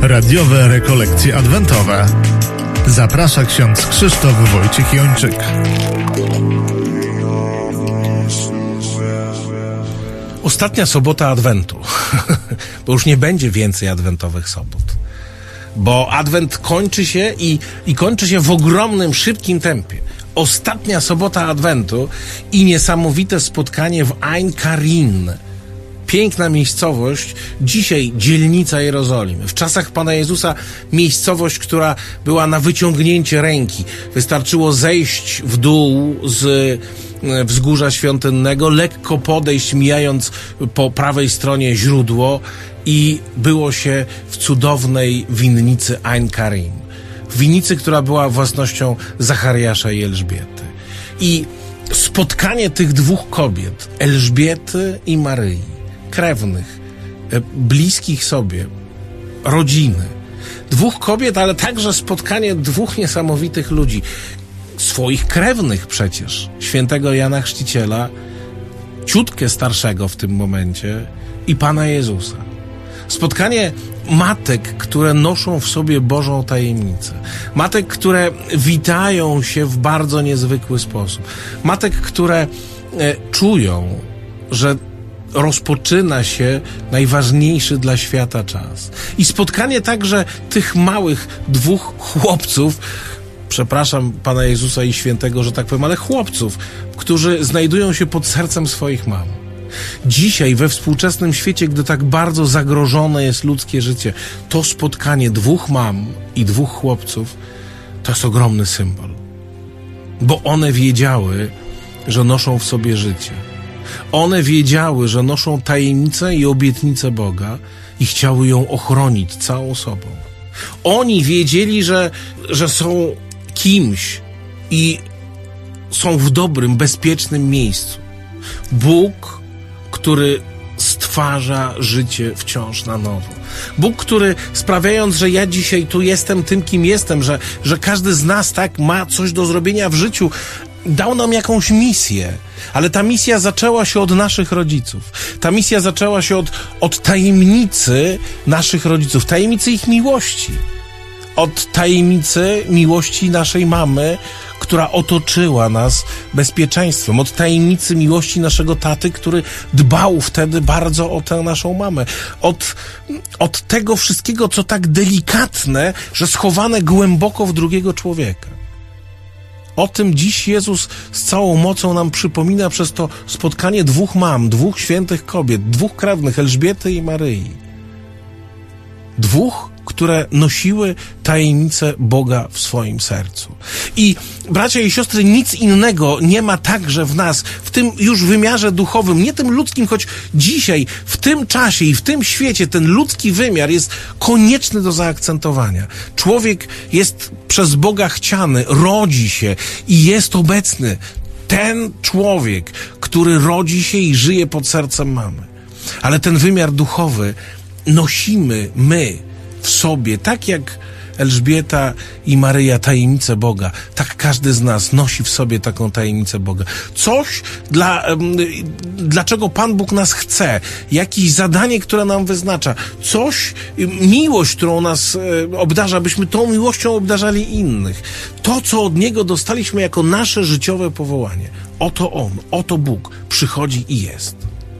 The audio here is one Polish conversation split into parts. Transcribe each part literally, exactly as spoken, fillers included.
Radiowe rekolekcje adwentowe. Zaprasza ksiądz Krzysztof Wojciech Jończyk. Ostatnia sobota Adwentu. Bo już nie będzie więcej adwentowych sobot. Bo Adwent kończy się i, i kończy się w ogromnym, szybkim tempie. Ostatnia sobota Adwentu i niesamowite spotkanie w Ein Karin. Piękna miejscowość, dzisiaj dzielnica Jerozolimy. W czasach Pana Jezusa miejscowość, która była na wyciągnięcie ręki. Wystarczyło zejść w dół z wzgórza świątynnego, lekko podejść, mijając po prawej stronie źródło i było się w cudownej winnicy Ein Karin. W winnicy, która była własnością Zachariasza i Elżbiety. I spotkanie tych dwóch kobiet, Elżbiety i Maryi, krewnych, bliskich sobie, rodziny. Dwóch kobiet, ale także spotkanie dwóch niesamowitych ludzi. Swoich krewnych przecież. Świętego Jana Chrzciciela, ciutkę starszego w tym momencie i Pana Jezusa. Spotkanie matek, które noszą w sobie Bożą tajemnicę. Matek, które witają się w bardzo niezwykły sposób. Matek, które e, czują, że rozpoczyna się najważniejszy dla świata czas. I spotkanie także tych małych dwóch chłopców, przepraszam Pana Jezusa i Świętego, że tak powiem, ale chłopców, którzy znajdują się pod sercem swoich mam. Dzisiaj we współczesnym świecie, gdy tak bardzo zagrożone jest ludzkie życie, to spotkanie dwóch mam i dwóch chłopców to jest ogromny symbol. Bo one wiedziały, że noszą w sobie życie. One wiedziały, że noszą tajemnicę i obietnicę Boga i chciały ją ochronić całą sobą. Oni wiedzieli, że, że są kimś i są w dobrym, bezpiecznym miejscu. Bóg, który stwarza życie wciąż na nowo. Bóg, który sprawiając, że ja dzisiaj tu jestem tym, kim jestem, że, że każdy z nas tak ma coś do zrobienia w życiu, dał nam jakąś misję. Ale ta misja zaczęła się od naszych rodziców. Ta misja zaczęła się od, od tajemnicy naszych rodziców, tajemnicy ich miłości. Od tajemnicy miłości naszej mamy, która otoczyła nas bezpieczeństwem. Od tajemnicy miłości naszego taty, który dbał wtedy bardzo o tę naszą mamę. Od, od tego wszystkiego, co tak delikatne, że schowane głęboko w drugiego człowieka. O tym dziś Jezus z całą mocą nam przypomina przez to spotkanie dwóch mam, dwóch świętych kobiet, dwóch krewnych, Elżbiety i Maryi. Dwóch, które nosiły tajemnicę Boga w swoim sercu. I bracia i siostry, nic innego nie ma także w nas, w tym już wymiarze duchowym, nie tym ludzkim, choć dzisiaj, w tym czasie i w tym świecie ten ludzki wymiar jest konieczny do zaakcentowania. Człowiek jest przez Boga chciany, rodzi się i jest obecny. Ten człowiek, który rodzi się i żyje pod sercem mamy. Ale ten wymiar duchowy nosimy my w sobie, tak jak Elżbieta i Maryja tajemnicę Boga, tak każdy z nas nosi w sobie taką tajemnicę Boga. Coś, dla, dlaczego Pan Bóg nas chce, jakieś zadanie, które nam wyznacza, coś, miłość, którą nas obdarza, byśmy tą miłością obdarzali innych. To, co od Niego dostaliśmy jako nasze życiowe powołanie. Oto On, oto Bóg przychodzi i jest.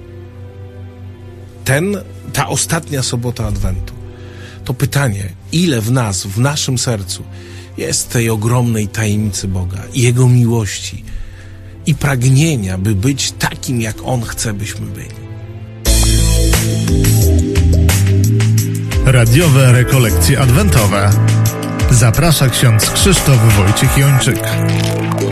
Ten, ta ostatnia sobota Adwentu. To pytanie, ile w nas, w naszym sercu jest tej ogromnej tajemnicy Boga i Jego miłości i pragnienia, by być takim, jak On chce, byśmy byli. Radiowe rekolekcje adwentowe. Zaprasza ksiądz Krzysztof Wojciech Jończyk.